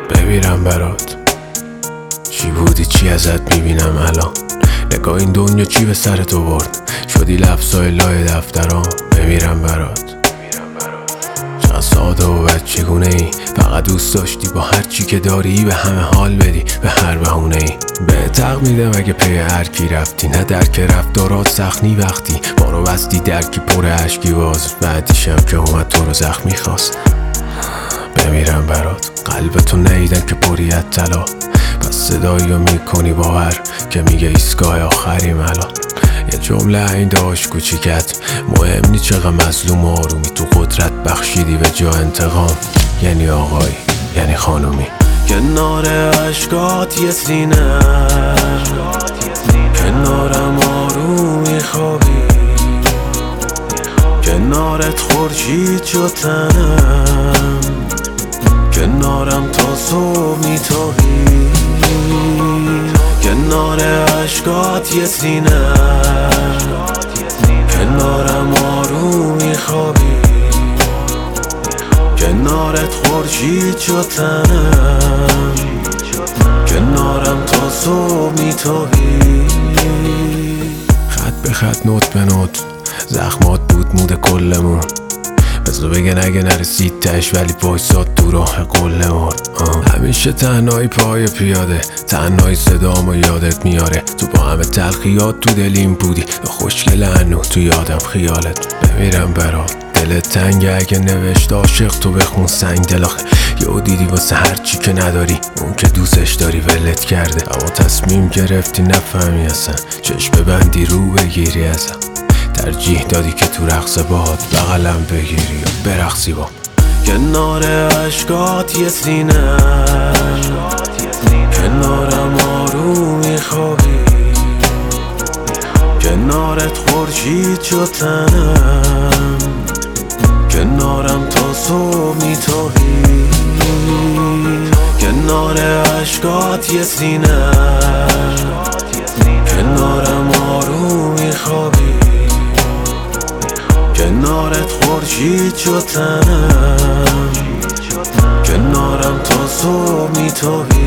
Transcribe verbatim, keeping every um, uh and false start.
بمیرم برات. چی بودی چی ازت میبینم الان؟ نگاه این دنیا چی به سر تو برد؟ شدی لفظای لای دفترام. بمیرم برات. چقدر ساده و بچگونه ای، فقط دوست داشتی با هر چی که داری به همه حال بدی، به هر بهونه ای. به تق میدم اگه پی هر کی رفتی، نه درک رفتارات سخنی وقتی ما رو بستی درکی پر عشقی باز. بعدی شب که اومد تو رو زخمی خواست. بمیرم برات. قلبتو نیدن که پریت طلا، پس صدایی رو میکنی باور که میگه ایستگاه آخریم الان. یه جمله این داشت کوچیکت، مهم نی چقدر مظلوم و آرومی، تو قدرت بخشیدی به جا انتقام. یعنی آقایی یعنی خانومی. کنار عشقات یه سینه، کنارم آرومی خوابی، کنارت خورشید شد تنم، کنارم تا صبح میتابی. کنار عشقات یه سینه، کنارم آرومی خوابی، کنارت خورشید شد تنم، کنارم تا صبح میتابی. خط به خط نوت به نوت زخمات بود مود کلمون، بذار بگن اگه نرسید تش ولی وایساد تو راه قله مرد. همیشه تنهایی پای پیاده، تنهایی صدامو یادت میاره، تو با همه تلخیات تو دلیم بودی، خوشگل هنو تو یادم خیالت. بمیرم برات. دلت تنگه اگه نوشت عاشق تو بخون سنگ دل، آخه یهو دیدی واسه هر چی که نداری اون که دوستش داری ولت کرده. اما تصمیم گرفتی نفهمی اصلا، چشم ببندی رو بگیری ازم، ترجیح دادی که تو رقص باهات بغلم بگیری و برقصی با. کنار عشقات یه سینه، کنارم آرومی خوابی، کنارت خورشید شد تنم، کنارم تا صبح میتابی. کنار عشقات یه سینه، کنارم آرومی خوابی، کنارت خورشید شد تنم، کنارم تا صبح میتابی.